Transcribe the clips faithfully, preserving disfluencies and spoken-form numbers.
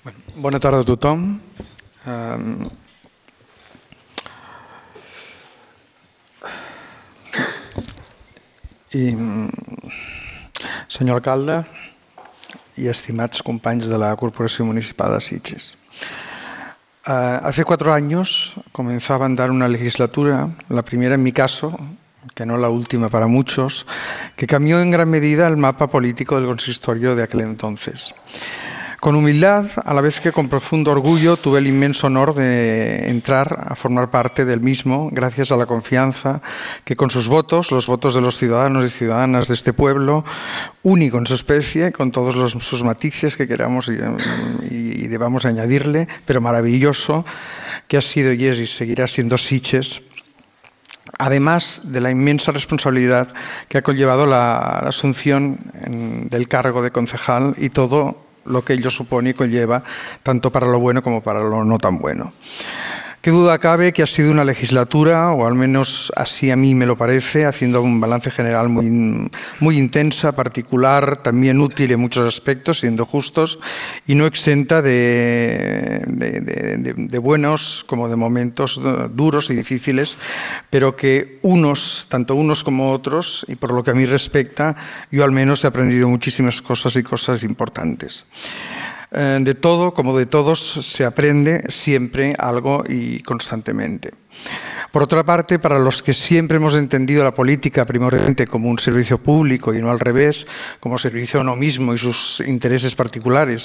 Bueno, bona tarda a tothom. Um, i, senyor alcalde y estimados companys de la Corporación Municipal de Sitges. Uh, hace cuatro años comenzaba a andar una legislatura, la primera en mi caso, que no la última para muchos, que cambió en gran medida el mapa político del consistorio de aquel entonces. Con humildad, a la vez que con profundo orgullo, tuve el inmenso honor de entrar a formar parte del mismo, gracias a la confianza que con sus votos, los votos de los ciudadanos y ciudadanas de este pueblo, único en su especie, con todos los, sus matices que queramos y, y, y debamos añadirle, pero maravilloso, que ha sido y es y seguirá siendo Sitges, además de la inmensa responsabilidad que ha conllevado la, la asunción en, del cargo de concejal y todo lo que ello supone y conlleva, tanto para lo bueno como para lo no tan bueno. Qué duda cabe que ha sido una legislatura, o al menos así a mí me lo parece, haciendo un balance general muy, muy intensa, particular, también útil en muchos aspectos, siendo justos, y no exenta de, de, de, de, de buenos como de momentos duros y difíciles, pero que unos, tanto unos como otros, y por lo que a mí respecta, yo al menos he aprendido muchísimas cosas y cosas importantes. De todo, como de todos, se aprende siempre algo y constantemente. Por otra parte, para los que siempre hemos entendido la política primordialmente como un servicio público y no al revés, como servicio a uno mismo y sus intereses particulares,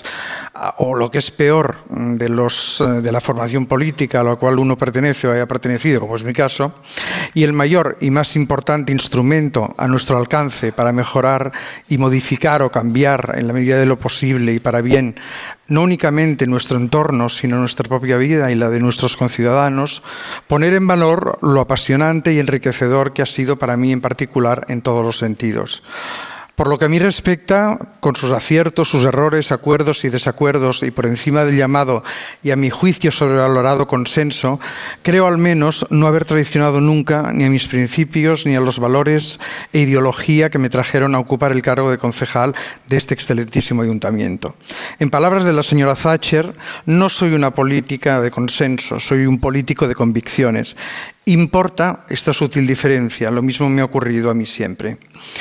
o lo que es peor, de, los, de la formación política a la cual uno pertenece o haya pertenecido, como es mi caso, y el mayor y más importante instrumento a nuestro alcance para mejorar y modificar o cambiar en la medida de lo posible y para bien, no únicamente nuestro entorno, sino nuestra propia vida y la de nuestros conciudadanos, poner en valor lo apasionante y enriquecedor que ha sido para mí en particular en todos los sentidos. Por lo que a mí respecta, con sus aciertos, sus errores, acuerdos y desacuerdos y por encima del llamado y a mi juicio sobrevalorado consenso, creo al menos no haber traicionado nunca ni a mis principios ni a los valores e ideología que me trajeron a ocupar el cargo de concejal de este excelentísimo ayuntamiento. En palabras de la señora Thatcher, no soy una política de consenso, soy un político de convicciones. Importa esta sutil diferencia, lo mismo me ha ocurrido a mí siempre.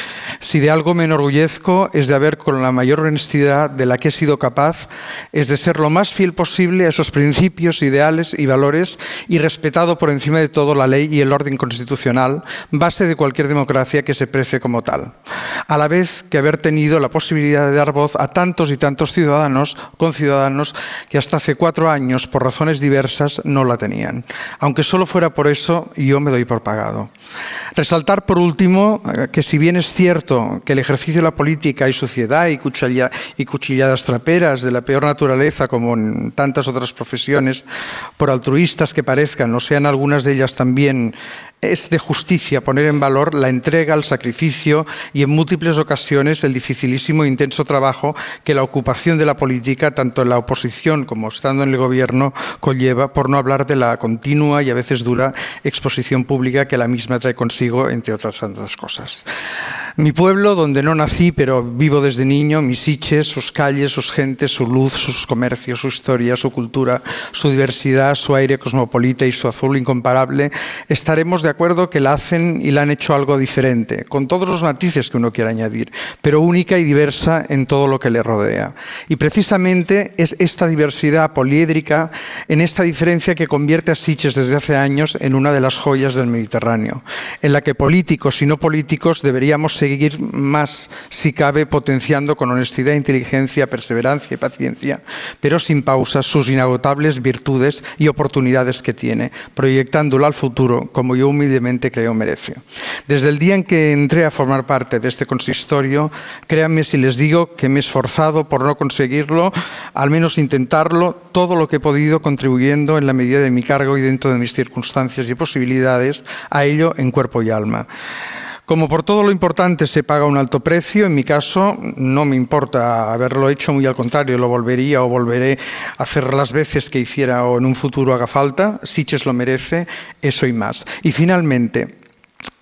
Si de algo me enorgullezco es de haber, con la mayor honestidad de la que he sido capaz, es de ser lo más fiel posible a esos principios, ideales y valores y respetado por encima de todo la ley y el orden constitucional, base de cualquier democracia que se precie como tal. A la vez que haber tenido la posibilidad de dar voz a tantos y tantos ciudadanos, conciudadanos, que hasta hace cuatro años, por razones diversas, no la tenían. Aunque solo fuera por eso, yo me doy por pagado. Resaltar, por último, que si bien es cierto que el ejercicio de la política y suciedad y, cuchilla, y cuchilladas traperas de la peor naturaleza, como en tantas otras profesiones, por altruistas que parezcan, o sean algunas de ellas también, es de justicia poner en valor la entrega, el sacrificio y en múltiples ocasiones el dificilísimo e intenso trabajo que la ocupación de la política, tanto en la oposición como estando en el gobierno, conlleva, por no hablar de la continua y a veces dura exposición pública que la misma trae consigo, entre otras tantas cosas. Mi pueblo, donde no nací, pero vivo desde niño, mis Sitges, sus calles, sus gentes, su luz, sus comercios, su historia, su cultura, su diversidad, su aire cosmopolita y su azul incomparable, estaremos de acuerdo que la hacen y la han hecho algo diferente, con todos los matices que uno quiera añadir, pero única y diversa en todo lo que le rodea. Y precisamente es esta diversidad poliédrica, en esta diferencia que convierte a Sitges desde hace años en una de las joyas del Mediterráneo, en la que políticos y no políticos deberíamos seguir seguir más, si cabe, potenciando con honestidad, inteligencia, perseverancia y paciencia, pero sin pausas, sus inagotables virtudes y oportunidades que tiene, proyectándolo al futuro como yo humildemente creo merece. Desde el día en que entré a formar parte de este consistorio, créanme si les digo que me he esforzado por no conseguirlo, al menos intentarlo, todo lo que he podido contribuyendo en la medida de mi cargo y dentro de mis circunstancias y posibilidades a ello en cuerpo y alma. Como por todo lo importante se paga un alto precio, en mi caso no me importa haberlo hecho, muy al contrario, lo volvería o volveré a hacer las veces que hiciera o en un futuro haga falta. Sitges lo merece, eso y más. Y finalmente,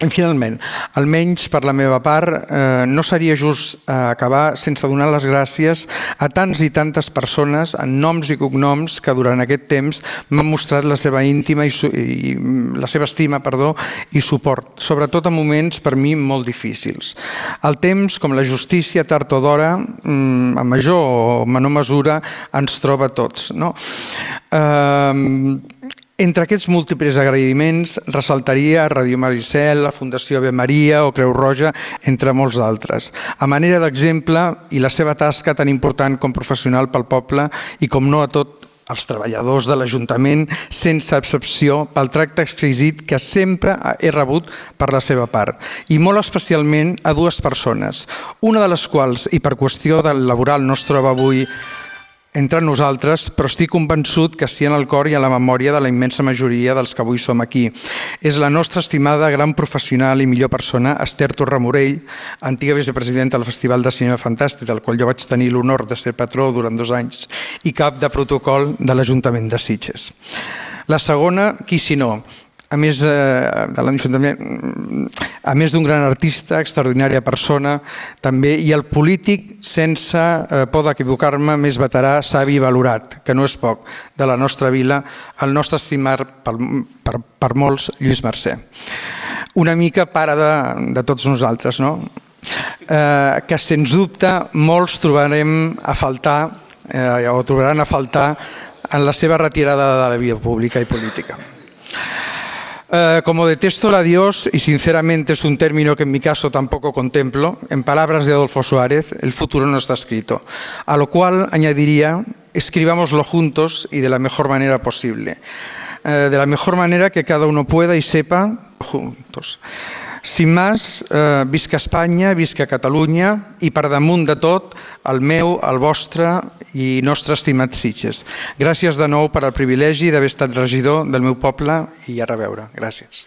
Finalment, almenys per la meva part, no seria just acabar sense donar les gràcies a tants i tantes persones en noms i cognoms que durant aquest temps m'han mostrat la seva íntima i la seva estima, perdó, i suport, sobretot en moments per mi molt difícils. El temps, com la justícia, tard o d'hora, en major o menor mesura, ens troba a tots, no? Entre aquests múltiples agraïments ressaltaria Ràdio Maricel, la Fundació Ave Maria o Creu Roja, entre molts d'altres. A manera d'exemple, i la seva tasca tan important com professional pel poble i com no a tot els treballadors de l'Ajuntament, sense excepció, pel tracte exquisit que sempre he rebut per la seva part. I molt especialment a dues persones, una de les quals, i per qüestió laboral no es troba avui entre nosaltres, però estic convençut que sí en el cor i a la memòria de la immensa majoria dels que avui som aquí. És la nostra estimada gran professional i millor persona, Esther Torramorell, antiga vicepresidenta del Festival de Cinema Fantàstic, del qual jo vaig tenir l'honor de ser patró durant dos anys, i cap de protocol de l'Ajuntament de Sitges. La segona, qui si no, a més de l'Ajuntament, a més d'un gran artista, extraordinària persona, també, i el polític, sense por d'equivocar-me, més veterà, savi i valorat, que no és poc, de la nostra vila, el nostre estimat per molts, Lluís Mercè. Una mica pare de tots nosaltres, no? Que sens dubte molts trobarem a faltar, o trobaran a faltar en la seva retirada de la vida pública y política. Como detesto el adiós, y sinceramente es un término que en mi caso tampoco contemplo, en palabras de Adolfo Suárez, el futuro no está escrito. A lo cual añadiría, escribámoslo juntos y de la mejor manera posible. De la mejor manera que cada uno pueda y sepa juntos. Sin más, eh, visca Espanya, visca Catalunya i per damunt de tot el meu, el vostre i nostre estimat Sitges. Gràcies de nou per al privilegi d'haver estat regidor del meu poble i a reveure. Gràcies.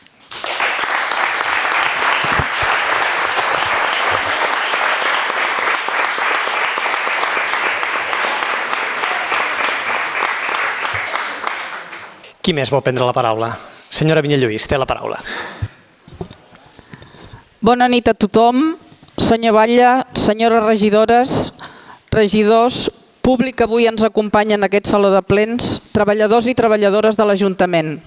Qui més vol prendre la paraula? Senyora Vinyalluís, té la paraula. Bona nit a tothom, senyor Batlle, senyores regidores, regidors, públic que avui ens acompanya en aquest saló de plens, treballadors i treballadores de l'Ajuntament.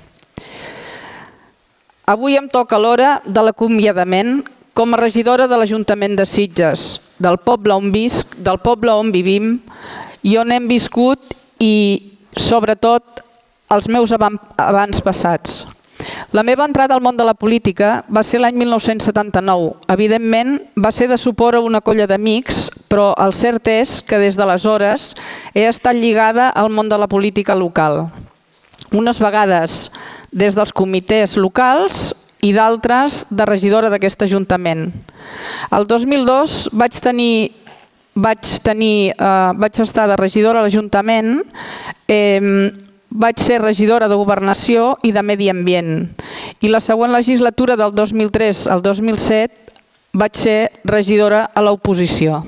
Avui em toca l'hora de l'acomiadament com a regidora de l'Ajuntament de Sitges, del poble on visc, del poble on vivim i on hem viscut i, sobretot, els meus abans passats. La meva entrada al món de la política va ser l'any mil nou-cents setanta-nou. Evidentment, va ser de suport a una colla d'amics, però el cert és que des d'aleshores he estat lligada al món de la política local. Unes vegades des dels comitès locals i d'altres de regidora d'aquest Ajuntament. El dos mil dos vaig tenir, vaig tenir, eh, vaig estar de regidora a l'Ajuntament, eh, vaig ser regidora de Governació i de Medi Ambient. I la següent legislatura del dos mil tres al dos mil set vaig ser regidora a l'oposició.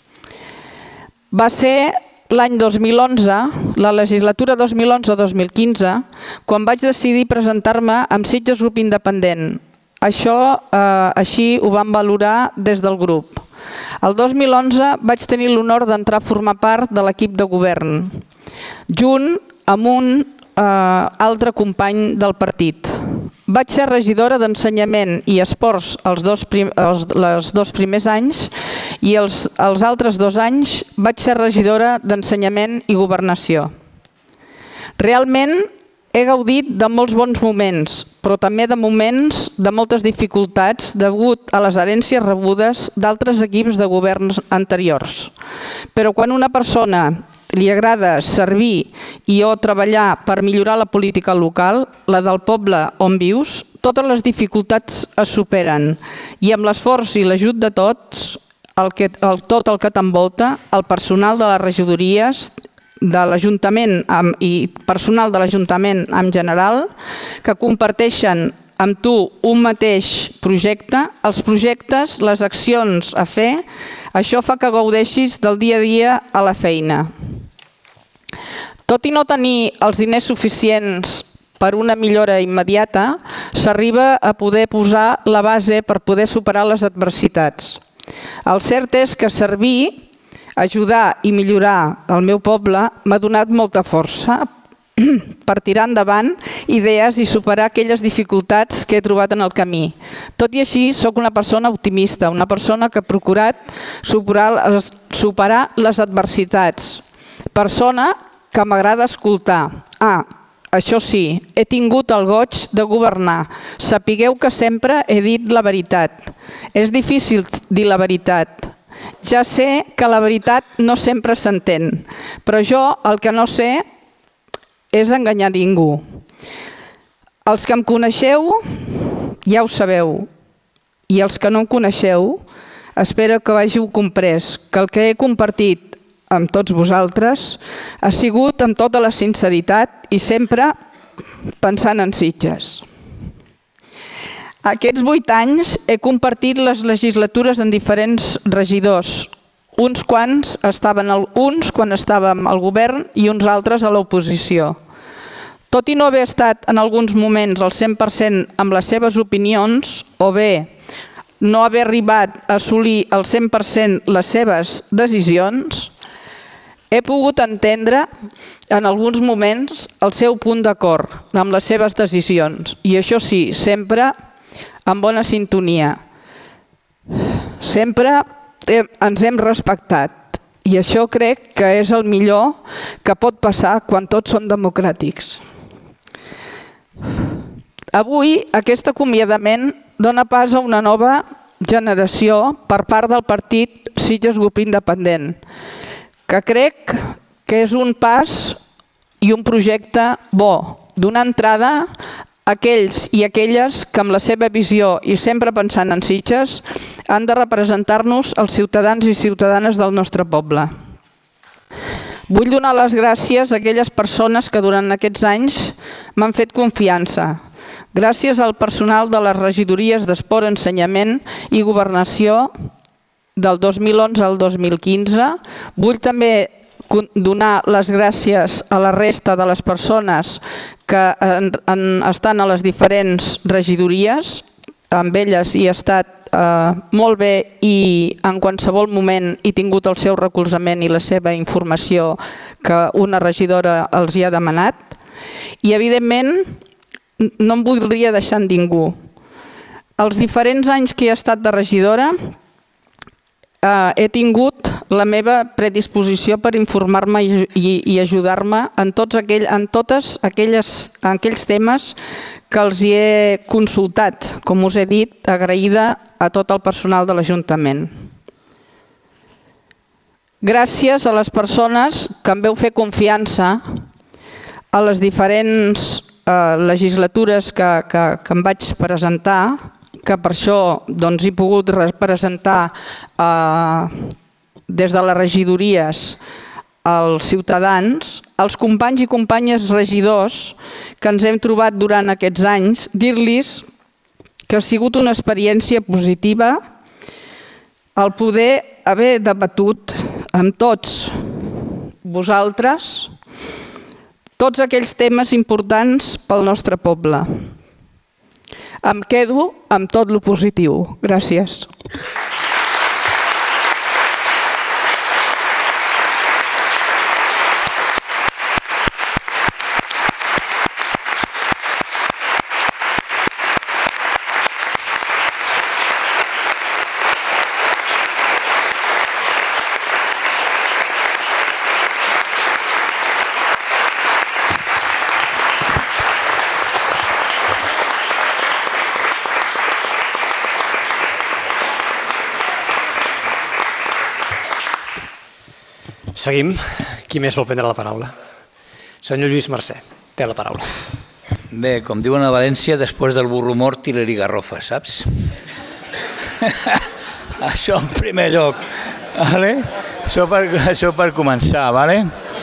Va ser l'any dos mil onze, la legislatura dos mil onze dos mil quinze, quan vaig decidir presentar-me amb Sitges Grup Independent. Això eh, així ho vam valorar des del grup. El dos mil onze vaig tenir l'honor d'entrar a formar part de l'equip de govern, junt amb un eh, altre company del partit. Vaig ser regidora d'Ensenyament i Esports els dos, prim, els, els dos primers anys i els, els altres dos anys vaig ser regidora d'Ensenyament i Governació. Realment he gaudit de molts bons moments, però també de moments de moltes dificultats degut a les herències rebudes d'altres equips de governs anteriors. Però quan una persona li agrada servir i o treballar per millorar la política local, la del poble on vius, totes les dificultats es superen i amb l'esforç i l'ajut de tots, el que, el, tot el que t'envolta, el personal de les regidories, de l'Ajuntament i personal de l'Ajuntament en general, que comparteixen amb tu un mateix projecte, els projectes, les accions a fer, això fa que gaudeixis del dia a dia a la feina. Tot i no tenir els diners suficients per una millora immediata, s'arriba a poder posar la base per poder superar les adversitats. El cert és que servir, ajudar i millorar el meu poble m'ha donat molta força per tirar endavant idees i superar aquelles dificultats que he trobat en el camí. Tot i així, sóc una persona optimista, una persona que ha procurat superar, superar les adversitats. Persona que m'agrada escoltar. Ah, això sí, he tingut el goig de governar. Sapigueu que sempre he dit la veritat. És difícil dir la veritat. Ja sé que la veritat no sempre s'entén, però jo el que no sé és enganyar ningú. Els que em coneixeu ja ho sabeu, i els que no em coneixeu espero que ho hàgiu comprès, que el que he compartit amb tots vosaltres ha sigut amb tota la sinceritat i sempre pensant en Sitges. Aquests vuit anys he compartit les legislatures en diferents regidors. Uns quants estaven al, uns quan estàvem al govern i uns altres a l'oposició. Tot i no haver estat en alguns moments al cent per cent amb les seves opinions, o bé no haver arribat a assolir al cent per cent les seves decisions, he pogut entendre en alguns moments el seu punt d'acord amb les seves decisions. I això sí, sempre amb bona sintonia. Sempre ens hem respectat i això crec que és el millor que pot passar quan tots són democràtics. Avui aquest acomiadament dona pas a una nova generació per part del partit Sitges Grup Independent, que crec que és un pas i un projecte bo, donar entrada a aquells i aquelles que amb la seva visió i sempre pensant en Sitges han de representar-nos els ciutadans i ciutadanes del nostre poble. Vull donar les gràcies a aquelles persones que durant aquests anys m'han fet confiança. Gràcies al personal de les regidories d'Esport, Ensenyament i Governació del dos mil onze al dos mil quinze. Vull també donar les gràcies a la resta de les persones que estan a les diferents regidories. Amb elles hi he estat molt bé i en qualsevol moment he tingut el seu recolzament i la seva informació que una regidora els hi ha demanat. I evidentment no em voldria deixar ningú. Els diferents anys que he estat de regidora he tingut la meva predisposició per informar-me i ajudar-me en tots aquells temes que els hi he consultat, com us he dit, agraïda a tot el personal de l'Ajuntament. Gràcies a les persones que em veu fer confiança a les diferents legislatures que em vaig presentar, que per això he pogut representar des de les regidories als ciutadans, als companys i companyes regidors que ens hem trobat durant aquests anys, dir-los que ha sigut una experiència positiva el poder haver debatut amb tots vosaltres tots aquells temes importants pel nostre poble. Em quedo amb tot lo positiu. Gràcies. Seguim. Qui més vol prendre la paraula? Senyor Lluís Mercè, té la paraula. Bé, com diuen a València, després del burro mort, tira-li garrofa, saps? Això en primer lloc. Vale? Això, per, això per començar, vale?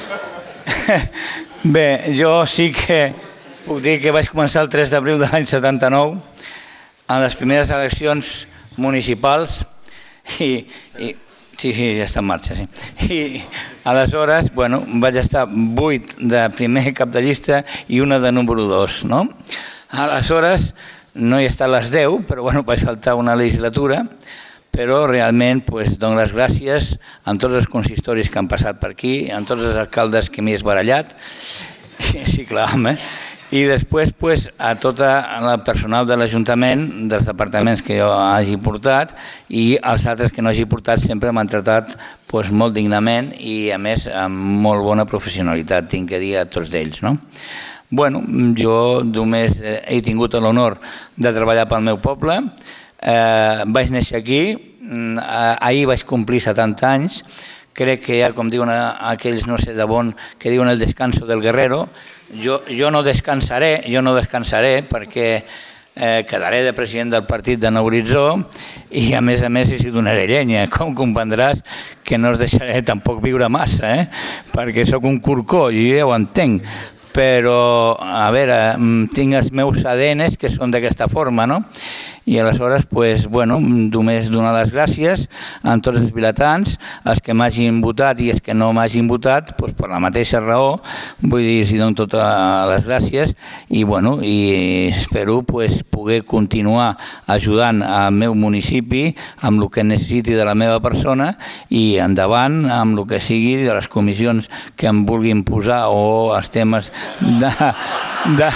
Bé, jo sí que puc dir que vaig començar el tres d'abril de l'any setanta-nou en les primeres eleccions municipals i... i Sí, sí, ja està en marxa, sí. I aleshores, bueno, vaig estar vuit de primer cap de llista i una de número dos, no? Aleshores, no he estat les deu, però bueno, vaig faltar una legislatura, però realment pues, dono les gràcies a tots els consistoris que han passat per aquí, a tots els alcaldes que m'hi he esbarallat, sí, clar, home, i després pues, a tot el personal de l'Ajuntament, dels departaments que jo hagi portat i els altres que no hagi portat sempre m'han tratat pues, molt dignament i a més amb molt bona professionalitat, tinc que dir a tots ells, no? Bueno, jo només he tingut l'honor de treballar pel meu poble. Eh, vaig néixer aquí, ahir vaig complir setanta anys, crec que ja, com diuen aquells no sé de bon, que diuen el descanso del guerrero, jo, jo no descansaré, jo no descansaré perquè eh, quedaré de president del partit de Nou Horitzó i a més a més hi donaré llenya, com comprendràs que no us deixaré tampoc viure massa, eh? Perquè sóc un corcó, jo ja ho entenc, però a veure, tinc els meus A D Ns que són d'aquesta forma, no? I aleshores, pues, bueno, només donar les gràcies a tots els vilatans, els que m'hagin votat i els que no m'hagin votat, pues, per la mateixa raó, vull dir, si dono totes les gràcies i, bueno, i espero pues, poder continuar ajudant al meu municipi amb el que necessiti de la meva persona i endavant amb el que sigui de les comissions que em vulguin posar o els temes de... de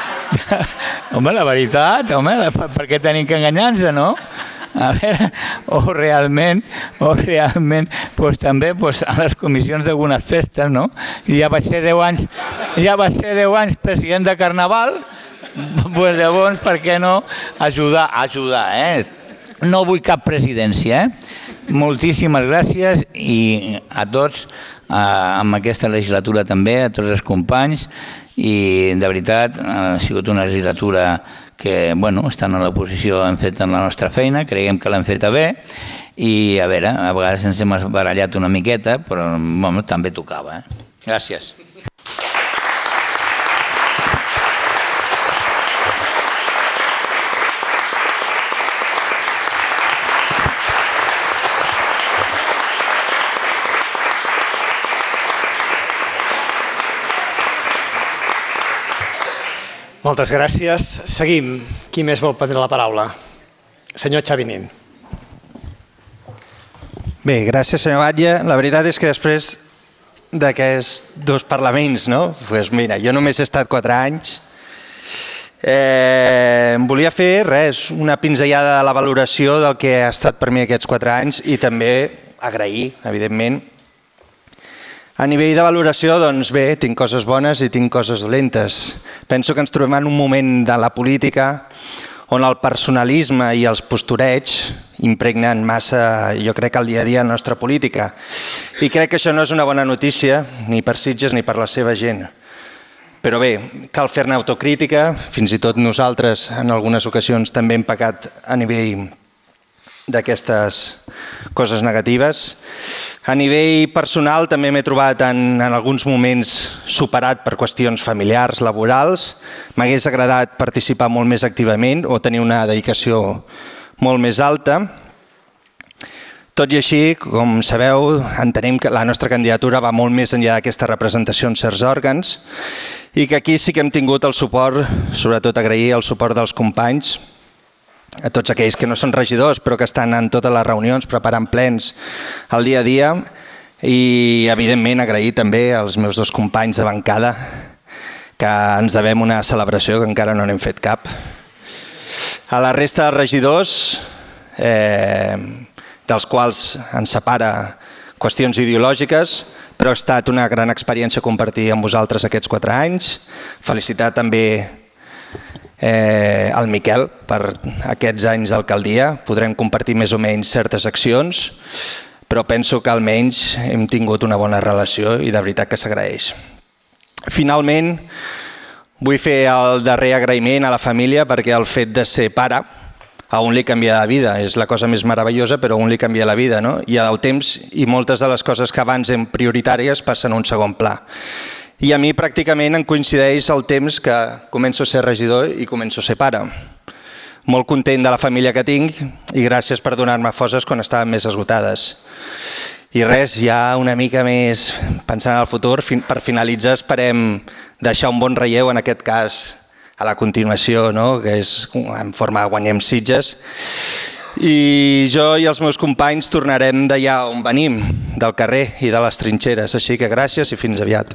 home, la veritat, home, per què tenim que enganyar-nos, no? A veure, o realment, o realment, doncs també a les comissions d'algunes festes, no? Ja vaig ser deu anys, ja vaig ser deu anys president de Carnaval, doncs llavors, per què no ajudar, ajudar, eh? No vull cap presidència, eh? Moltíssimes gràcies i a tots, amb aquesta legislatura també, a tots els companys, i de veritat ha sigut una legislatura que, bueno, estan a l'oposició, hem fet la nostra feina, creiem que l'hem feta bé i a veure, a vegades ens hem barallat una miqueta, però bueno, també tocava. Eh? Gràcies. Moltes gràcies. Seguim. Qui més vol prendre la paraula? Senyor Xavi Nin. Bé, gràcies, senyor Batlle. La veritat és que després d'aquests dos parlaments, no? Pues mira, jo només he estat quatre anys. Eh, em volia fer res, una pinzellada de la valoració del que ha estat per mi aquests quatre anys i també agrair, evidentment. A nivell de valoració, doncs bé, tinc coses bones i tinc coses dolentes. Penso que ens trobem en un moment de la política on el personalisme i els postureigs impregnen massa, jo crec, el dia a dia en la nostra política. I crec que això no és una bona notícia, ni per Sitges ni per la seva gent. Però bé, cal fer-ne autocrítica, fins i tot nosaltres en algunes ocasions també hem pecat a nivell d'aquestes coses negatives. A nivell personal també m'he trobat en, en alguns moments superat per qüestions familiars, laborals. M'hagués agradat participar molt més activament o tenir una dedicació molt més alta. Tot i així, com sabeu, entenem que la nostra candidatura va molt més enllà d'aquesta representació en certs òrgans i que aquí sí que hem tingut el suport, sobretot agrair el suport dels companys, a tots aquells que no són regidors però que estan en totes les reunions preparant plens el dia a dia i evidentment agrair també als meus dos companys de bancada que ens devem una celebració que encara no n'hem fet cap. A la resta de regidors, eh, dels quals ens separa qüestions ideològiques, però ha estat una gran experiència compartir amb vosaltres aquests quatre anys. Felicitar també Eh, el Miquel per aquests anys d'alcaldia. Podrem compartir més o menys certes accions, però penso que almenys hem tingut una bona relació i de veritat que s'agraeix. Finalment, vull fer el darrer agraïment a la família perquè el fet de ser pare a un li canvia la vida, és la cosa més meravellosa, però a un li canvia la vida, no? I el temps i moltes de les coses que abans eren prioritàries passen a un segon pla. I a mi pràcticament em coincideix el temps que començo a ser regidor i començo a ser pare. Molt content de la família que tinc i gràcies per donar-me forces quan estaven més esgotades. I res, ja una mica més pensant en el futur, per finalitzar esperem deixar un bon relleu, en aquest cas a la continuació, no? Que és en forma de Guanyem Sitges. I jo i els meus companys tornarem d'allà on venim, del carrer i de les trinxeres. Així que gràcies i fins aviat.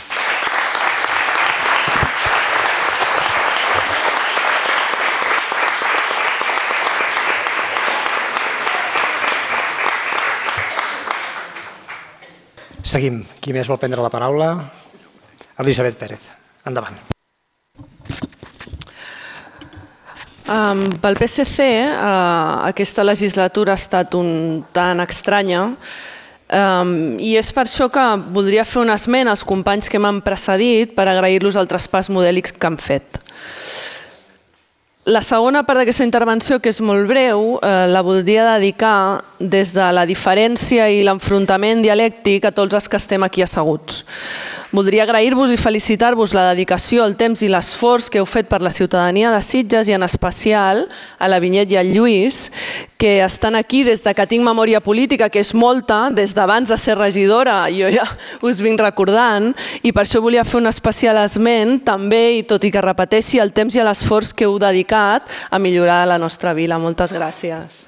Seguim. Qui més vol prendre la paraula? Elisabet Pérez. Endavant. Um, pel P S C, uh, aquesta legislatura ha estat un tan estranya um, i és per això que voldria fer un esment als companys que m'han precedit per agrair-los el traspàs modèlic que han fet. La segona part d'aquesta intervenció, que és molt breu, eh, la voldria dedicar des de la diferència i l'enfrontament dialèctic a tots els que estem aquí asseguts. Voldria agrair-vos i felicitar-vos la dedicació, el temps i l'esforç que heu fet per la ciutadania de Sitges i en especial a la Vinyet i al Lluís, que estan aquí des de que tinc memòria política, que és molta, des d'abans de ser regidora, jo ja us vinc recordant, i per això volia fer un especial esment també, i tot i que repeteixi, el temps i l'esforç que heu dedicat a millorar la nostra vila. Moltes gràcies.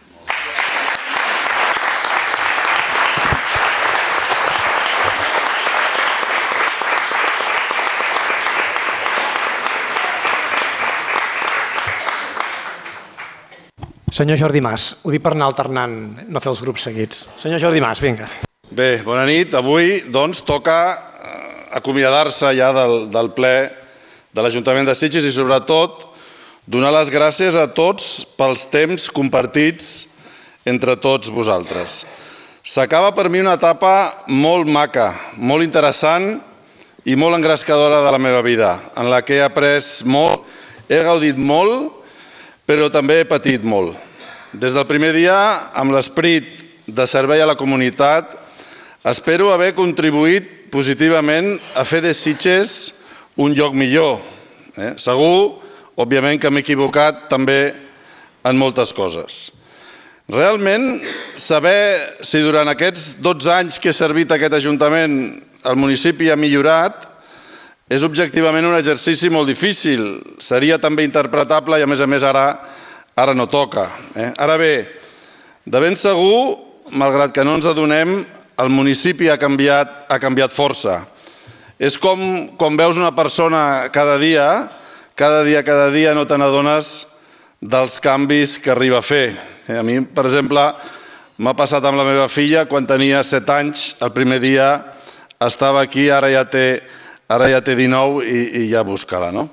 Senyor Jordi Mas, ho dic per anar alternant, no fer els grups seguits. Senyor Jordi Mas, vinga. Bé, bona nit. Avui, doncs, toca acomiadar-se ja del, del ple de l'Ajuntament de Sitges i, sobretot, donar les gràcies a tots pels temps compartits entre tots vosaltres. S'acaba per mi una etapa molt maca, molt interessant i molt engrescadora de la meva vida, en la que he après molt, he gaudit molt, però també he patit molt. Des del primer dia, amb l'esperit de servei a la comunitat, espero haver contribuït positivament a fer de Sitges un lloc millor. Eh? Segur, òbviament, que m'he equivocat també en moltes coses. Realment, saber si durant aquests dotze anys que he servit aquest Ajuntament el municipi ha millorat és objectivament un exercici molt difícil. Seria també interpretable i, a més a més, ara, ara no toca. Eh? Ara bé, de ben segur, malgrat que no ens adonem, el municipi ha canviat, ha canviat força. És com quan veus una persona cada dia, cada dia, cada dia no te n'adones dels canvis que arriba a fer. Eh? A mi, per exemple, m'ha passat amb la meva filla quan tenia set anys, el primer dia estava aquí, ara ja té Ara ja té dinou i, i ja busca-la, no?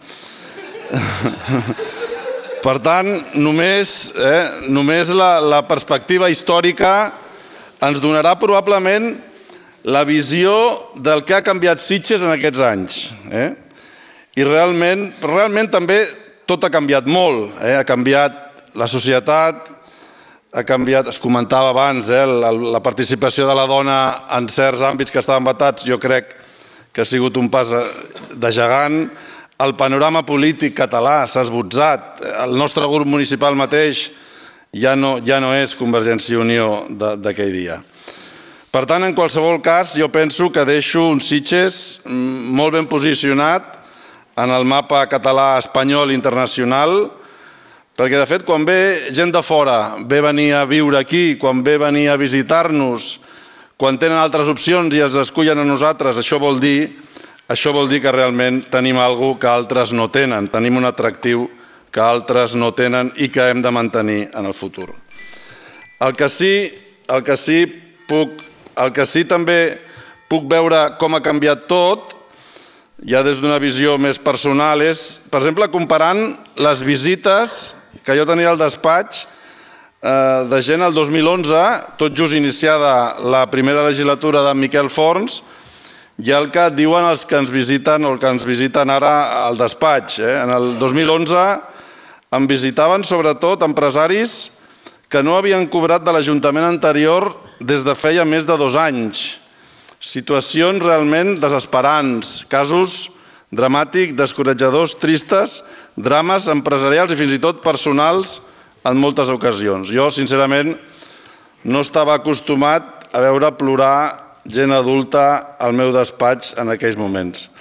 Per tant, només, eh, només la, la perspectiva històrica ens donarà probablement la visió del que ha canviat Sitges en aquests anys. Eh? I realment, realment també tot ha canviat molt. Eh? Ha canviat la societat, ha canviat, es comentava abans, eh, la, la participació de la dona en certs àmbits que estaven vetats, jo crec que ha sigut un pas de gegant. El panorama polític català s'ha esbotzat. El nostre grup municipal mateix ja no, ja no és Convergència i Unió d'aquell dia. Per tant, en qualsevol cas, jo penso que deixo un Sitges molt ben posicionat en el mapa català, espanyol i internacional, perquè, de fet, quan ve gent de fora, ve venir a viure aquí, quan ve venir a visitar-nos, quan tenen altres opcions i ens escullen a nosaltres, això vol dir, això vol dir que realment tenim alguna cosa que altres no tenen, tenim un atractiu que altres no tenen i que hem de mantenir en el futur. El que sí, el que sí, puc, el que sí també puc veure com ha canviat tot, ja des d'una visió més personal, és, per exemple, comparant les visites que jo tenia al despatx de gent el dos mil onze, tot just iniciada la primera legislatura de Miquel Forns, i el que diuen els que ens visiten o que ens visiten ara al despatx. En el dos mil onze em visitaven sobretot empresaris que no havien cobrat de l'Ajuntament anterior des de feia més de dos anys. Situacions realment desesperants, casos dramàtics, descoratjadors, tristes, drames empresarials i fins i tot personals en moltes ocasions. Jo, sincerament, no estava acostumat a veure plorar gent adulta al meu despatx en aquells moments.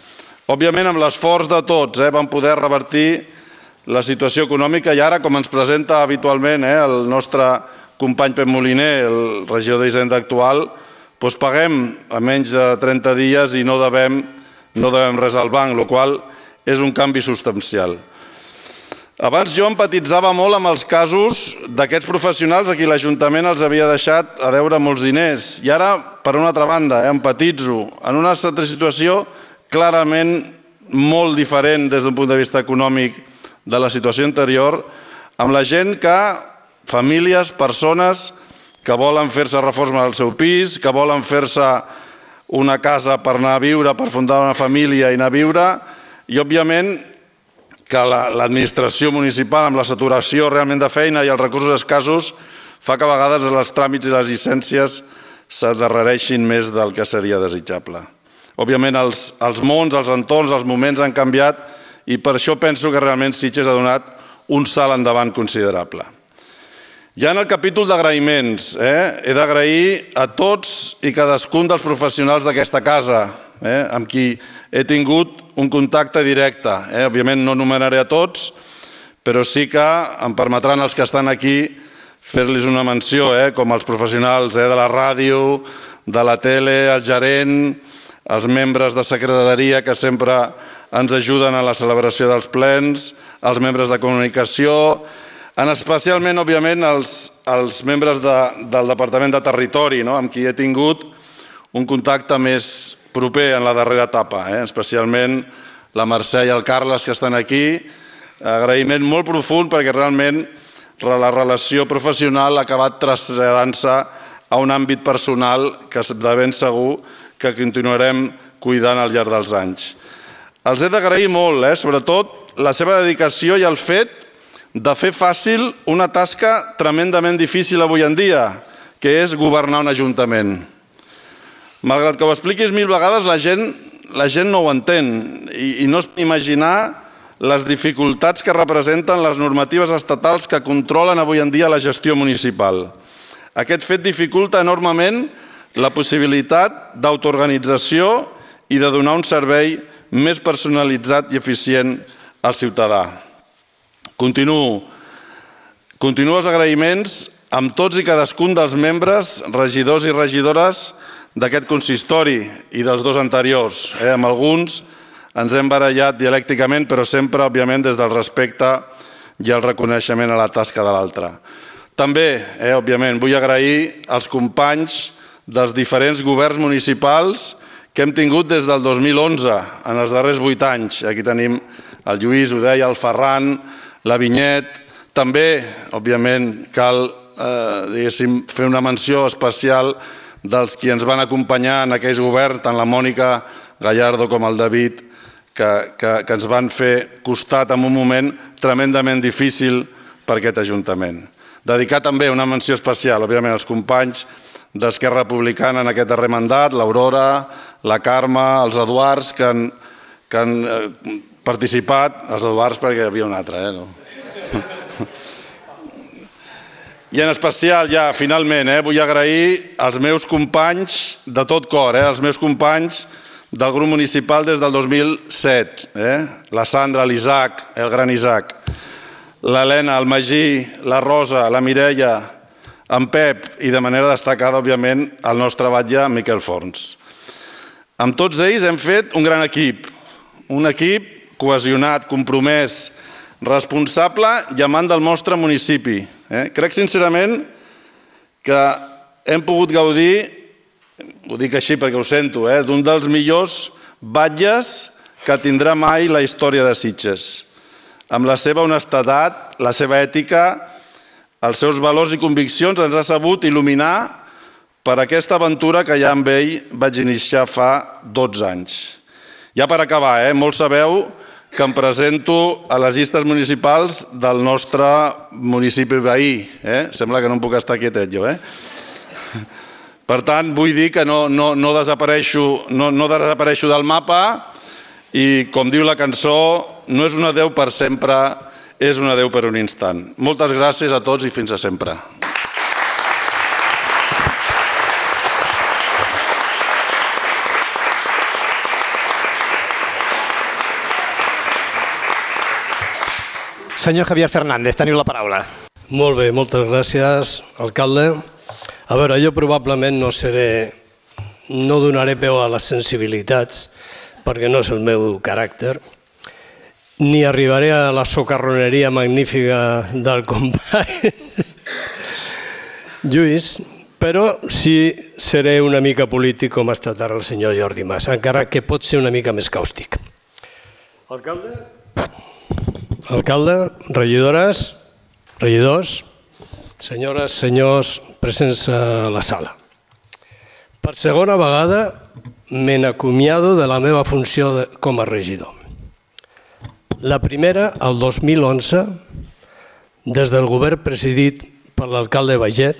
Òbviament, amb l'esforç de tots eh, vam poder revertir la situació econòmica i ara, com ens presenta habitualment eh, el nostre company Pep Moliner, el regidor d'Hisenda actual, doncs paguem a menys de trenta dies i no devem, no devem res al banc, el qual és un canvi substancial. Abans jo empatitzava molt amb els casos d'aquests professionals a qui l'Ajuntament els havia deixat a deure molts diners. I ara, per una altra banda, eh, empatitzo en una altra situació clarament molt diferent des d'un punt de vista econòmic de la situació anterior, amb la gent que, famílies, persones que volen fer-se reforma del seu pis, que volen fer-se una casa per anar a viure, per fundar una família i anar a viure, i òbviament que l'administració municipal, amb la saturació realment de feina i els recursos escassos, fa que a vegades els tràmits i les llicències s'endarrereixin més del que seria desitjable. Òbviament els, els mons, els entorns, els moments han canviat i per això penso que realment Sitges ha donat un salt endavant considerable. Ja en el capítol d'agraïments, eh, he d'agrair a tots i cadascun dels professionals d'aquesta casa, eh, amb qui he tingut un contacte directe. Eh? Òbviament no enumeraré a tots, però sí que em permetran els que estan aquí fer-los una menció, eh? com els professionals eh? de la ràdio, de la tele, el gerent, els membres de secretaria que sempre ens ajuden a la celebració dels plens, els membres de comunicació, en especialment, òbviament, els, els membres de, del Departament de Territori, no? amb qui he tingut un contacte més proper en la darrera etapa, eh? especialment la Mercè i el Carles que estan aquí. Agraïment molt profund perquè realment la relació professional ha acabat traslladant-se a un àmbit personal que de ben segur que continuarem cuidant al llarg dels anys. Els he d'agrair molt, eh? sobretot la seva dedicació i el fet de fer fàcil una tasca tremendament difícil avui en dia, que és governar un ajuntament. Malgrat que ho expliquis mil vegades, la gent, la gent no ho entén i, i no es pot imaginar les dificultats que representen les normatives estatals que controlen avui en dia la gestió municipal. Aquest fet dificulta enormement la possibilitat d'autoorganització i de donar un servei més personalitzat i eficient al ciutadà. Continuo, continuo els agraïments amb tots i cadascun dels membres, regidors i regidores d'aquest consistori i dels dos anteriors. Eh? Amb alguns ens hem barallat dialècticament, però sempre, òbviament, des del respecte i el reconeixement a la tasca de l'altre. També, eh, òbviament, vull agrair als companys dels diferents governs municipals que hem tingut des del dos mil onze, en els darrers vuit anys. Aquí tenim el Lluís, ho deia, el Ferran, la Vinyet. També, òbviament, cal eh, diguéssim, fer una menció especial dels qui ens van acompanyar en aquells governs, tant la Mònica Gallardo com el David, que, que, que ens van fer costat en un moment tremendament difícil per aquest Ajuntament. Dedicar també una menció especial, òbviament, als companys d'Esquerra Republicana en aquest darrer mandat, l'Aurora, la Carme, els Eduards, que han, que han participat, els Eduards perquè hi havia un altre, eh? No? I en especial, ja, finalment, eh, vull agrair als meus companys de tot cor, eh, els meus companys del grup municipal des del dos mil set, eh, la Sandra, l'Isaac, el gran Isaac, l'Helena, el Magí, la Rosa, la Mireia, en Pep i de manera destacada, òbviament, el nostre batlle Miquel Forns. Amb tots ells hem fet un gran equip, un equip cohesionat, compromès, responsable i amant del nostre municipi. Eh? Crec sincerament que hem pogut gaudir, ho dic així perquè ho sento, eh? d'un dels millors batlles que tindrà mai la història de Sitges. Amb la seva honestedat, la seva ètica, els seus valors i conviccions ens ha sabut il·luminar per aquesta aventura que ja amb ell vaig iniciar fa dotze anys. Ja per acabar, eh? molts sabeu que em presento a les llistes municipals del nostre municipi veí. Eh? Sembla que no em puc estar quietet jo. Eh? Per tant, vull dir que no, no, no, desapareixo, no, no desapareixo del mapa i, com diu la cançó, no és un adeu per sempre, és un adeu per un instant. Moltes gràcies a tots i fins a sempre. senyor Javier Fernández, teniu la paraula. Molt bé, moltes gràcies, alcalde. A veure, jo probablement no seré, no donaré peu a les sensibilitats, perquè no és el meu caràcter, ni arribaré a la socarroneria magnífica del company Lluís, però sí seré una mica polític com ha estat ara el senyor Jordi Mas, encara que pot ser una mica més càustic. Alcalde, alcalde, regidores, regidors, senyores, senyors presents a la sala. Per segona vegada me n'acomiado de la meva funció com a regidor. La primera, el dos mil onze, des del govern presidit per l'alcalde Baiget,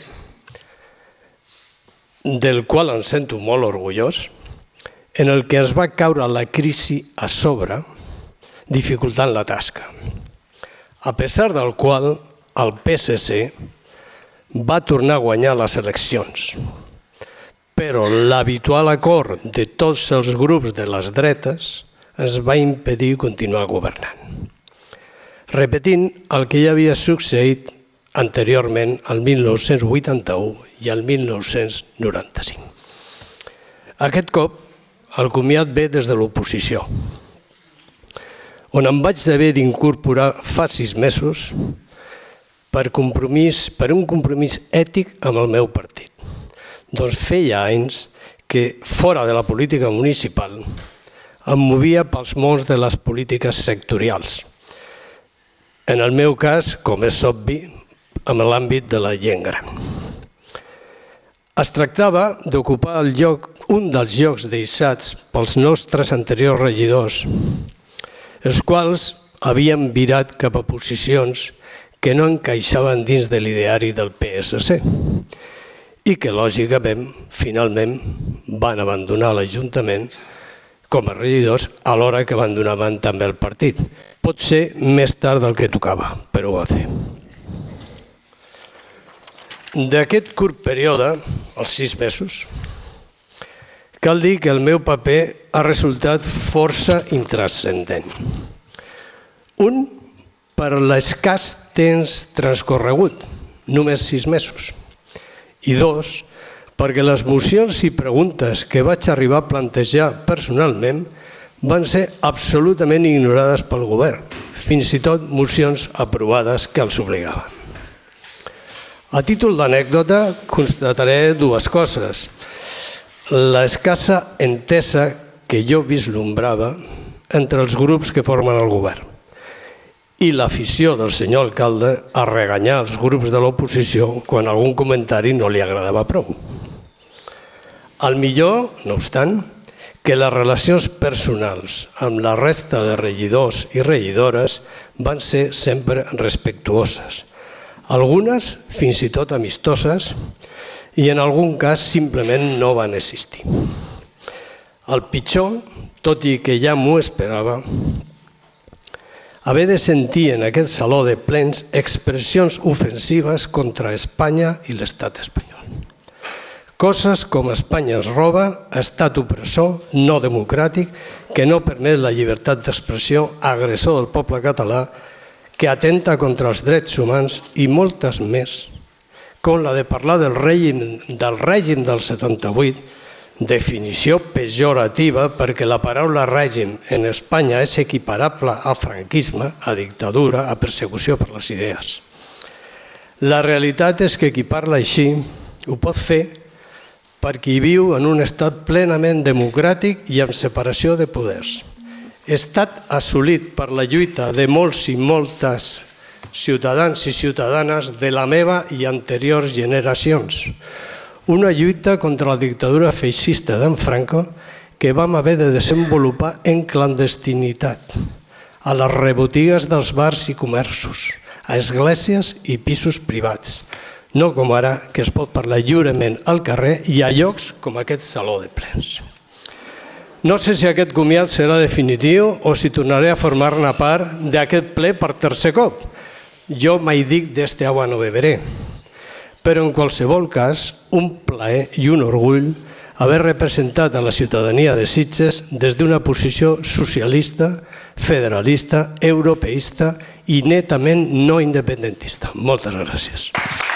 del qual em sento molt orgullós, en el que ens va caure la crisi a sobre, dificultant la tasca. A pesar del qual, el P S C va tornar a guanyar les eleccions, però l'habitual acord de tots els grups de les dretes ens va impedir continuar governant. Repetint el que ja havia succeït anteriorment al mil nou-cents vuitanta-u i al mil nou-cents noranta-cinc. Aquest cop el comiat ve des de l'oposició, on em vaig haver d'incorporar fa sis mesos per compromís, per un compromís ètic amb el meu partit. Doncs feia anys que, fora de la política municipal, em movia pels mons de les polítiques sectorials. En el meu cas, com és obvi, en l'àmbit de la gent gran. Es tractava d'ocupar el lloc, un dels llocs deixats pels nostres anteriors regidors, els quals havien virat cap a posicions que no encaixaven dins de l'ideari del P S C i que, lògicament, finalment van abandonar l'Ajuntament com a regidors alhora que abandonaven també el partit. Pot ser més tard del que tocava, però ho va fer. D'aquest curt període, els sis mesos, cal dir que el meu paper ha resultat força intranscendent. Un, per l'escàs temps transcorregut, només sis mesos. I dos, perquè les mocions i preguntes que vaig arribar a plantejar personalment van ser absolutament ignorades pel govern, fins i tot mocions aprovades que els obligaven. A títol d'anècdota, constataré dues coses. L'escassa entesa que jo vislumbrava entre els grups que formen el govern i l'afició del senyor alcalde a reganyar els grups de l'oposició quan algun comentari no li agradava prou. Al millor, no obstant, que les relacions personals amb la resta de regidors i regidores van ser sempre respectuoses, algunes fins i tot amistoses i en algun cas simplement no van existir. El pitjor, tot i que ja m'ho esperava, haver de sentir en aquest saló de plens expressions ofensives contra Espanya i l'estat espanyol. Coses com Espanya ens roba, estat opressor, no democràtic, que no permet la llibertat d'expressió, agressor del poble català, que atenta contra els drets humans i moltes més, com la de parlar del règim del règim del setanta-vuit, definició pejorativa perquè la paraula règim en Espanya és equiparable a franquisme, a dictadura, a persecució per les idees. La realitat és que qui parla així ho pot fer perquè hi viu en un estat plenament democràtic i amb separació de poders. Estat assolit per la lluita de molts i moltes ciutadans i ciutadanes de la meva i anteriors generacions. Una lluita contra la dictadura feixista d'en Franco que vam haver de desenvolupar en clandestinitat, a les rebotigues dels bars i comerços, a esglésies i pisos privats, no com ara que es pot parlar lliurement al carrer i a llocs com aquest saló de plens. No sé si aquest comiat serà definitiu o si tornaré a formar-ne part d'aquest ple per tercer cop. Jo mai dic d'este agua no beberé. Però en qualsevol cas, un plaer i un orgull haver representat a la ciutadania de Sitges des d'una posició socialista, federalista, europeista i netament no independentista. Moltes gràcies.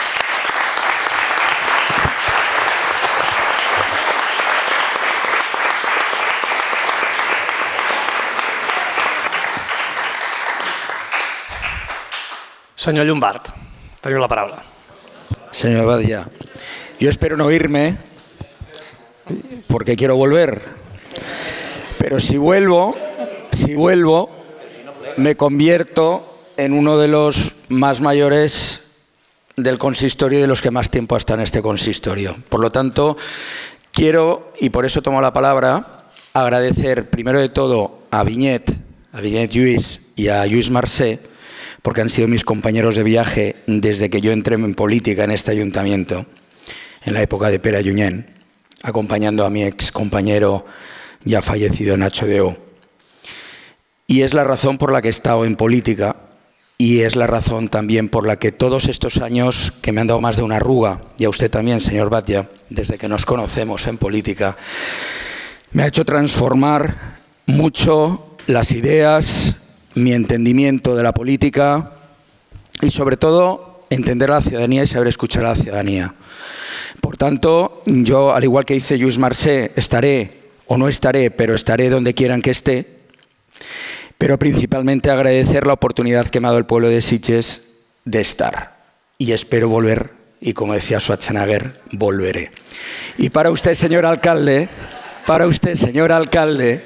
Senyor Llombart, teniu la paraula. Señor Badia, yo espero no irme porque quiero volver, pero si vuelvo, si vuelvo, me convierto en uno de los más mayores del consistorio y de los que más tiempo está en este consistorio. Por lo tanto, quiero, y por eso tomo la palabra, agradecer primero de todo a Vinyet, a Vinyet Lluís y a Lluís Marcé, porque han sido mis compañeros de viaje desde que yo entré en política en este ayuntamiento, en la época de Pere Junyent, acompañando a mi ex compañero ya fallecido Nacho Deo. Y es la razón por la que he estado en política y es la razón también por la que todos estos años que me han dado más de una arruga, y a usted también, señor Badia, desde que nos conocemos en política, me ha hecho transformar mucho las ideas, mi entendimiento de la política y sobre todo entender a la ciudadanía y saber escuchar a la ciudadanía. Por tanto, yo, al igual que dice Lluís Marcé, estaré o no estaré, pero estaré donde quieran que esté, pero principalmente agradecer la oportunidad que me ha dado el pueblo de Sitges de estar. Y espero volver, y como decía Schwarzenegger, volveré. Y para usted, señor alcalde, para usted, señor alcalde,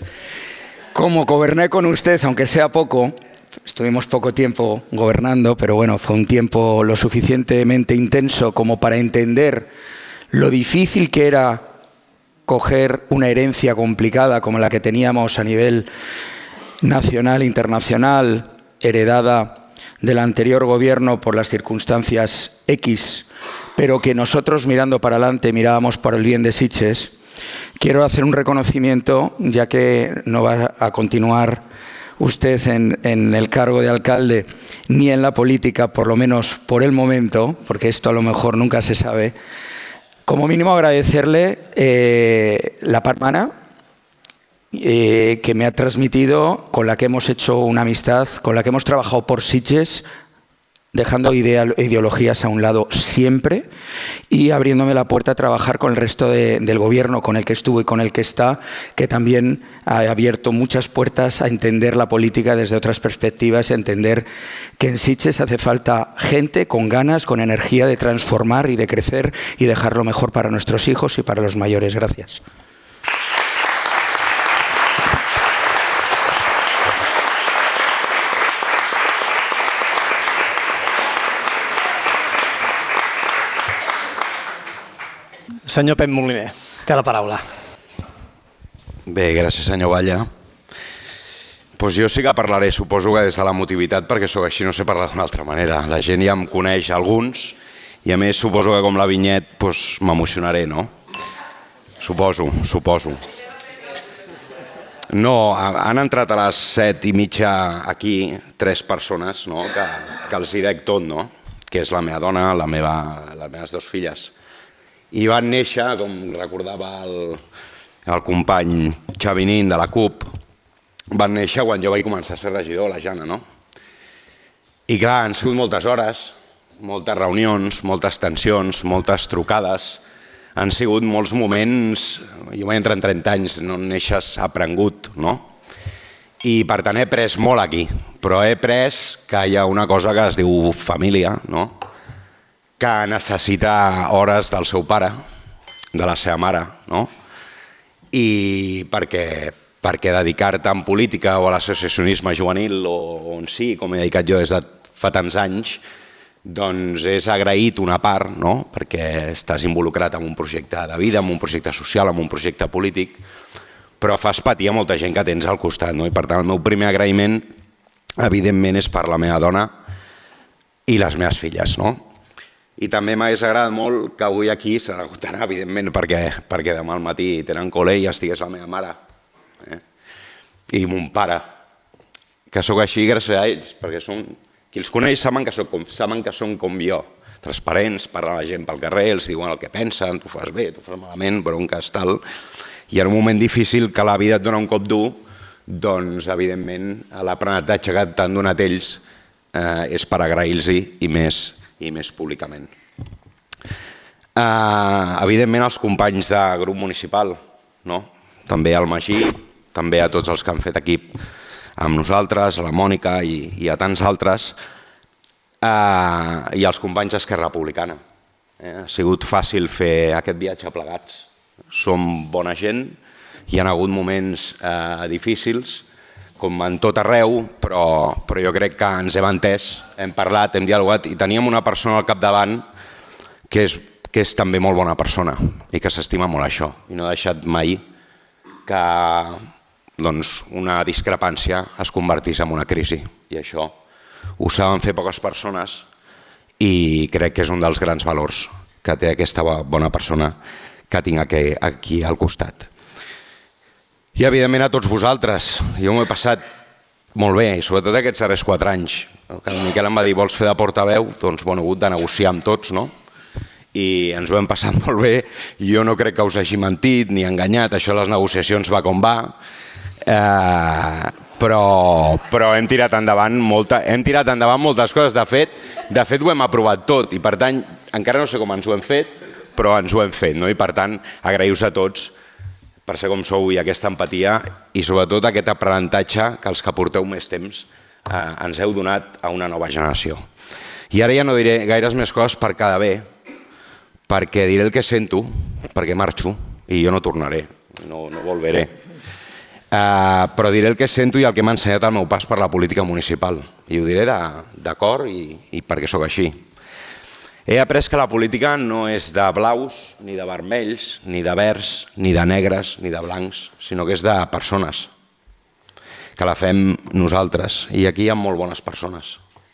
como goberné con usted, aunque sea poco, estuvimos poco tiempo gobernando, pero bueno, fue un tiempo lo suficientemente intenso como para entender lo difícil que era coger una herencia complicada como la que teníamos a nivel nacional e internacional, heredada del anterior gobierno por las circunstancias X, pero que nosotros mirando para adelante mirábamos por el bien de Sitges. Quiero hacer un reconocimiento, ya que no va a continuar usted en, en el cargo de alcalde ni en la política, por lo menos por el momento, porque esto a lo mejor nunca se sabe. Como mínimo agradecerle eh, la parmana eh, que me ha transmitido, con la que hemos hecho una amistad, con la que hemos trabajado por Sitges, dejando ideologías a un lado siempre y abriéndome la puerta a trabajar con el resto de, del gobierno con el que estuvo y con el que está, que también ha abierto muchas puertas a entender la política desde otras perspectivas y a entender que en Sitges hace falta gente con ganas, con energía de transformar y de crecer y dejar lo mejor para nuestros hijos y para los mayores. Gracias. Senyor Pep Moliner, té la paraula. Bé, gràcies senyor Batlle. Pues jo sí que parlaré, suposo que des de l'emotivitat, perquè sóc així, no sé parlar d'una altra manera. La gent ja em coneix alguns i a més suposo que com la Vinyet pues, m'emocionaré, no? Suposo, suposo. No, han entrat a les set i mitja aquí tres persones, no? que, que els hi dec tot, no? Que és la meva dona, la meva, les meves dues filles. I van néixer, com recordava el, el company Xavi Nin de la CUP, van néixer quan jo vaig començar a ser regidor, la Jana, no? I clar, han sigut moltes hores, moltes reunions, moltes tensions, moltes trucades, han sigut molts moments, jo vaig entrar en trenta anys, no neixes aprengut, no? I per tant he pres molt aquí, però he pres que hi ha una cosa que es diu família, no? Que necessita hores del seu pare, de la seva mare, no? I perquè, perquè dedicar-te en política o a l'associacionisme juvenil o on sí, com he dedicat jo des de fa tants anys, doncs és agraït una part, no? Perquè estàs involucrat en un projecte de vida, en un projecte social, en un projecte polític, però fas patir a molta gent que tens al costat, no? I per tant el meu primer agraïment evidentment és per la meva dona i les meves filles, no? I també m'hagués agradat molt que avui aquí se n'acotarà, evidentment, perquè, perquè demà al matí tenen col·le i estigués la meva mare eh? I mon pare, que sóc així gràcies a ells, perquè són, qui els coneix saben que, soc, saben que són com jo, transparents, parlen a la gent pel carrer, els diuen el que pensen, tu fas bé, tu fas malament, bronques, tal, i en un moment difícil que la vida et dona un cop dur, doncs evidentment l'aprenentatge que t'han donat ells eh, és per agrair-los i més, i més públicament. Eh, evidentment als companys de grup municipal, no? També al Magí, també a tots els que han fet equip amb nosaltres, a la Mònica i, i a tants altres, eh, i als companys d'Esquerra Republicana. Eh, ha sigut fàcil fer aquest viatge plegats. Som bona gent, hi ha hagut moments eh, difícils, com en tot arreu, però, però jo crec que ens hem entès, hem parlat, hem dialogat i teníem una persona al capdavant que és, que és també molt bona persona i que s'estima molt això i no ha deixat mai que doncs, una discrepància es convertís en una crisi i això ho saben fer poques persones i crec que és un dels grans valors que té aquesta bona persona que tinc aquí, aquí al costat. I evidentment a tots vosaltres, jo m'ho he passat molt bé, i sobretot aquests darrers quatre anys. El Miquel em va dir, vols fer de portaveu? Doncs bueno, he hagut de negociar amb tots, no? I ens ho hem passat molt bé, jo no crec que us hagi mentit ni enganyat, això de les negociacions va com va, eh, però, però hem tirat endavant molta, hem tirat endavant moltes coses, de fet, de fet ho hem aprovat tot, i per tant, encara no sé com ens ho hem fet, però ens ho hem fet, no? I per tant, agraïu-vos a tots per ser com sou i aquesta empatia i sobretot aquest aprenentatge que els que porteu més temps eh, ens heu donat a una nova generació. I ara ja no diré gaires més coses per quedar bé, perquè diré el que sento, perquè marxo i jo no tornaré, no, no volveré. Eh, però diré el que sento i el que m'ha ensenyat el meu pas per la política municipal. I ho diré de, de cor i, i perquè sóc així. He après que la política no és de blaus, ni de vermells, ni de verds, ni de negres, ni de blancs, sinó que és de persones, que la fem nosaltres. I aquí hi ha molt bones persones.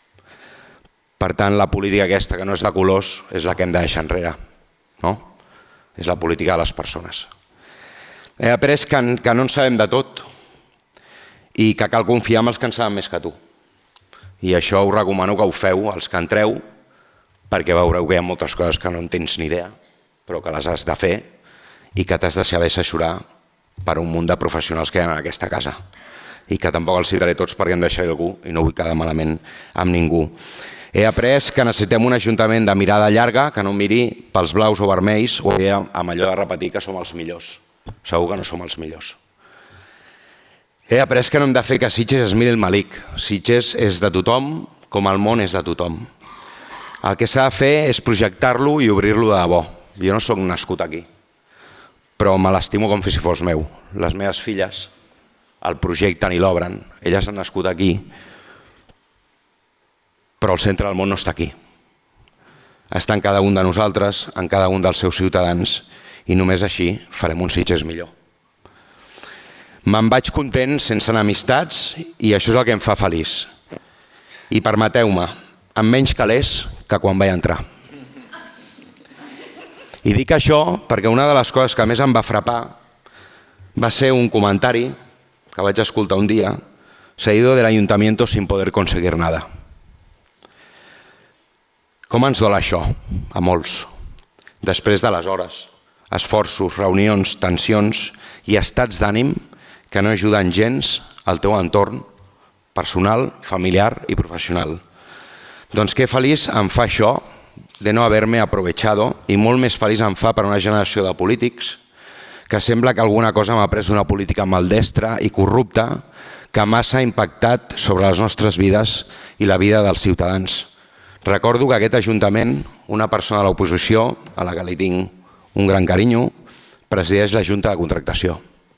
Per tant, la política aquesta, que no és de colors, és la que hem de deixar enrere. No? És la política de les persones. He après que, que no en sabem de tot i que cal confiar en els que en saben més que tu. I això us recomano que ho feu, els que entreu, perquè veureu que hi ha moltes coses que no en tens ni idea, però que les has de fer i que t'has de saber assessorar per un munt de professionals que hi ha en aquesta casa i que tampoc els citaré tots perquè em deixaré algú i no vull quedar malament amb ningú. He après que necessitem un ajuntament de mirada llarga, que no miri pels blaus o vermells o amb allò de repetir que som els millors. Segur que no som els millors. He après que no hem de fer que Sitges es miri el malic. Sitges és de tothom com el món és de tothom. El que s'ha de fer és projectar-lo i obrir-lo de debò. Jo no sóc nascut aquí, però me l'estimo com si fos meu. Les meves filles el projecten i l'obren. Elles han nascut aquí, però el centre del món no està aquí. Està en cada un de nosaltres, en cada un dels seus ciutadans, i només així farem un Sitges millor. Me'n vaig content sense enemistats i això és el que em fa feliç. I permeteu-me, amb menys calés que quan vaig entrar. I dic això perquè una de les coses que més em va frapar va ser un comentari que vaig escoltar un dia, seguido del ayuntamiento sin poder conseguir nada. Com ens dol això, a molts, després de les hores, esforços, reunions, tensions i estats d'ànim que no ajuden gens al teu entorn personal, familiar i professional. Doncs que feliç em fa això de no haver-me aprovechado i molt més feliç em fa per una generació de polítics que sembla que alguna cosa m'ha pres d'una política maldestra i corrupta que massa ha impactat sobre les nostres vides i la vida dels ciutadans. Recordo que aquest Ajuntament, una persona de l'oposició, a la que li tinc un gran carinyo, presideix la Junta de Contractació.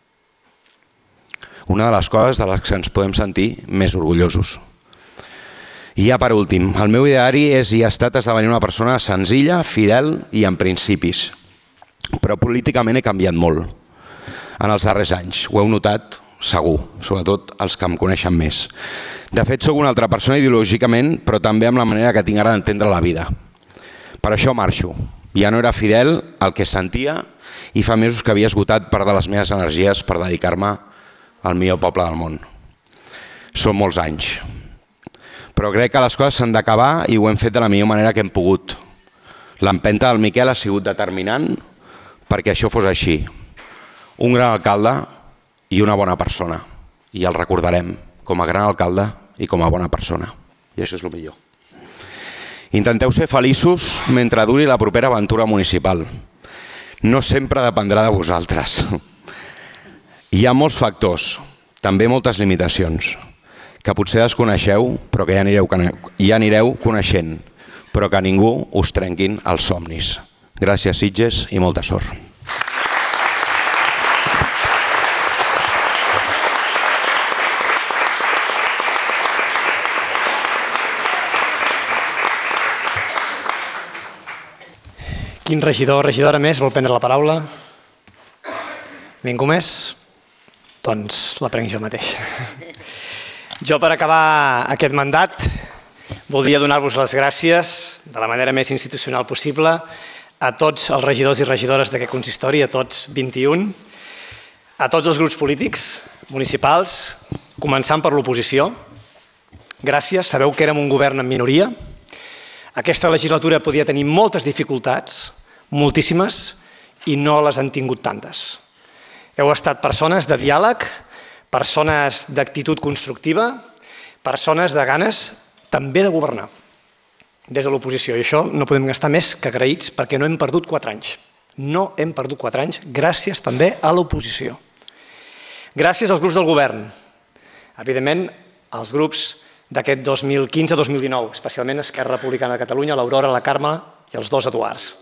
Una de les coses de les que ens podem sentir més orgullosos. I ja per últim, el meu ideari és i ha estat esdevenir una persona senzilla, fidel i amb principis. Però políticament he canviat molt en els darrers anys. Ho heu notat segur, sobretot els que em coneixen més. De fet, sóc una altra persona ideològicament, però també amb la manera que tinc ara d'entendre la vida. Per això marxo. Ja no era fidel al que sentia i fa mesos que havia esgotat part de les meves energies per dedicar-me al millor poble del món. Són molts anys. Però crec que les coses s'han d'acabar i ho hem fet de la millor manera que hem pogut. L'empenta del Miquel ha sigut determinant perquè això fos així. Un gran alcalde i una bona persona. I el recordarem com a gran alcalde i com a bona persona. I això és el millor. Intenteu ser feliços mentre duri la propera aventura municipal. No sempre dependrà de vosaltres. Hi ha molts factors, també moltes limitacions, que potser desconeixeu, però que ja anireu, ja anireu coneixent, però que ningú us trenquin els somnis. Gràcies, Sitges, i molta sort. Quin regidor o regidora més vol prendre la paraula? Ningú més? Doncs la prenc jo mateix. Jo, per acabar aquest mandat, voldria donar-vos les gràcies de la manera més institucional possible a tots els regidors i regidores d'aquest consistori, a tots vint-i-un, a tots els grups polítics municipals, començant per l'oposició. Gràcies, sabeu que érem un govern en minoria. Aquesta legislatura podia tenir moltes dificultats, moltíssimes, i no les han tingut tantes. Heu estat persones de diàleg, persones d'actitud constructiva, persones de ganes també de governar des de l'oposició. I això no podem gastar més que agraïts perquè no hem perdut quatre anys. No hem perdut quatre anys gràcies també a l'oposició. Gràcies als grups del govern. Evidentment, als grups d'aquest dos mil quinze dos mil dinou, especialment Esquerra Republicana de Catalunya, l'Aurora, la Carme i els dos Eduards.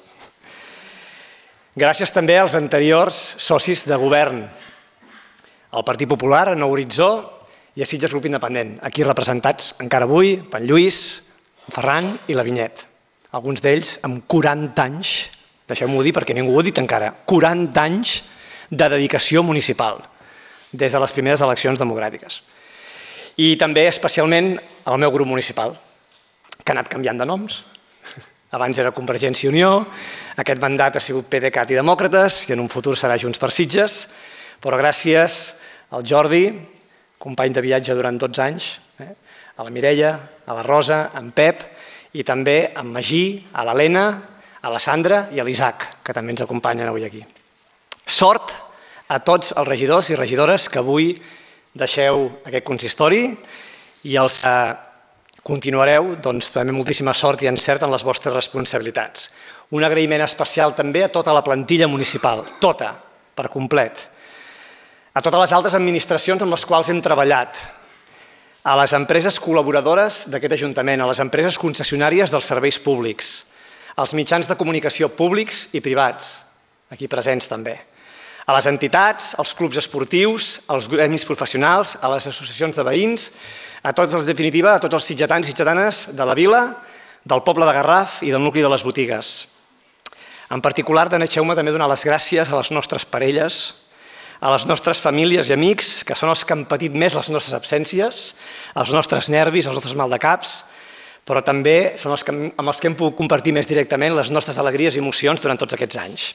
Gràcies també als anteriors socis de govern, al Partit Popular, a Nou Horitzó i a Sitges Grup Independent, aquí representats encara avui, en Lluís, en Ferran i la Vinyet. Alguns d'ells amb quaranta anys, deixeu-m'ho dir perquè ningú ho ha dit encara, quaranta anys de dedicació municipal, des de les primeres eleccions democràtiques. I també especialment al meu grup municipal, que ha anat canviant de noms. Abans era Convergència i Unió, aquest mandat ha sigut PDeCAT i Demòcrates, i en un futur serà Junts per Sitges, però gràcies al Jordi, company de viatge durant dotze anys, a la Mireia, a la Rosa, a en Pep, i també a en Magí, a l'Helena, a la Sandra i a l'Isaac, que també ens acompanyen avui aquí. Sort a tots els regidors i regidores que avui deixeu aquest consistori i els que continuareu, doncs també moltíssima sort i encert en les vostres responsabilitats. Un agraïment especial també a tota la plantilla municipal, tota, per complet. A totes les altres administracions amb les quals hem treballat, a les empreses col·laboradores d'aquest Ajuntament, a les empreses concessionàries dels serveis públics, als mitjans de comunicació públics i privats, aquí presents també, a les entitats, als clubs esportius, als gremis professionals, a les associacions de veïns, a tots, en definitiva, a tots els sitgetans i sitgetanes de la vila, del poble de Garraf i del nucli de les botigues. En particular, deixeu-me també donar les gràcies a les nostres parelles, a les nostres famílies i amics, que són els que han patit més les nostres absències, els nostres nervis, els nostres maldecaps, però també són els que, amb els que hem pogut compartir més directament les nostres alegries i emocions durant tots aquests anys.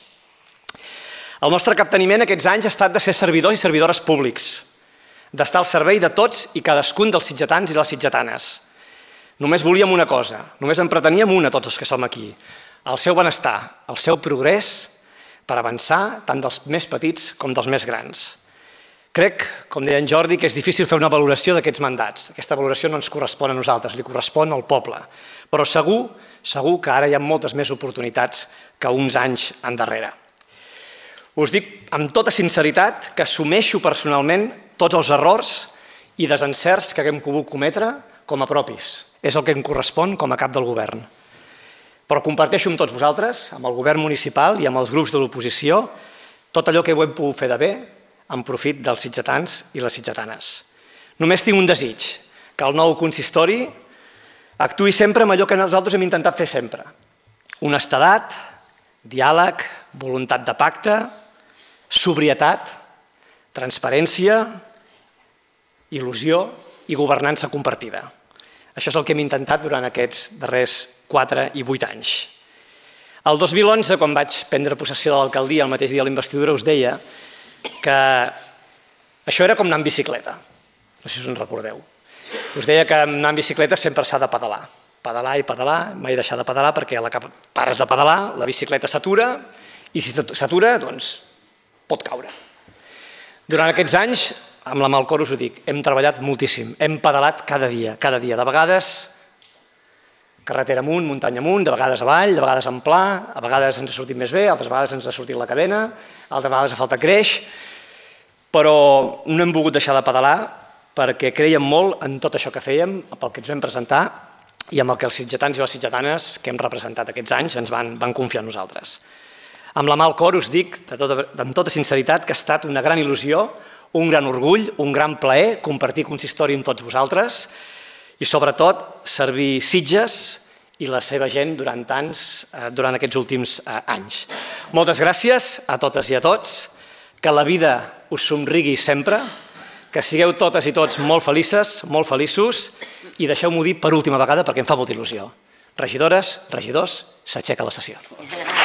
El nostre capteniment aquests anys ha estat de ser servidors i servidores públics, d'estar al servei de tots i cadascun dels sitgetans i les sitgetanes. Només volíem una cosa, només en preteníem una tots els que som aquí, el seu benestar, el seu progrés, per avançar tant dels més petits com dels més grans. Crec, com deia en Jordi, que és difícil fer una valoració d'aquests mandats. Aquesta valoració no ens correspon a nosaltres, li correspon al poble. Però segur, segur que ara hi ha moltes més oportunitats que uns anys endarrere. Us dic amb tota sinceritat que assumeixo personalment tots els errors i desencerts que haguem pogut cometre com a propis. És el que em correspon com a cap del govern. Però comparteixo amb tots vosaltres, amb el govern municipal i amb els grups de l'oposició, tot allò que ho hem pogut fer de bé en profit dels sitgetans i les sitgetanes. Només tinc un desig, que el nou consistori actuï sempre amb allò que nosaltres hem intentat fer sempre. Honestedat, diàleg, voluntat de pacte, sobrietat, transparència, il·lusió i governança compartida. Això és el que hem intentat durant aquests darrers quatre i vuit anys. El dos mil onze, quan vaig prendre possessió de l'alcaldia, el mateix dia de la investidura, us deia que això era com anar en bicicleta. No sé si us en recordeu. Us deia que anar en bicicleta sempre s'ha de pedalar. Pedalar i pedalar, mai deixar de pedalar, perquè a la que pares de pedalar, la bicicleta s'atura, i si s'atura, doncs pot caure. Durant aquests anys, amb la Malcor us ho dic, hem treballat moltíssim, hem pedalat cada dia, cada dia. De vegades carretera amunt, muntanya amunt, de vegades avall, de vegades en pla, a vegades ens ha sortit més bé, altres vegades ens ha sortit la cadena, altres vegades ha faltat creix, però no hem volgut deixar de pedalar perquè creiem molt en tot això que fèiem, pel que ens vam presentar i amb el que els sitgetans i les sitgetanes que hem representat aquests anys ens van, van confiar en nosaltres. Amb la mà al cor us dic, de tota, amb tota sinceritat, que ha estat una gran il·lusió, un gran orgull, un gran plaer compartir consistori amb tots vosaltres i sobretot servir Sitges i la seva gent durant tants, durant aquests últims anys. Moltes gràcies a totes i a tots, que la vida us somrigui sempre, que sigueu totes i tots molt felices, molt feliços, i deixeu-m'ho dir per última vegada perquè em fa molta il·lusió. Regidores, regidors, s'aixeca la sessió.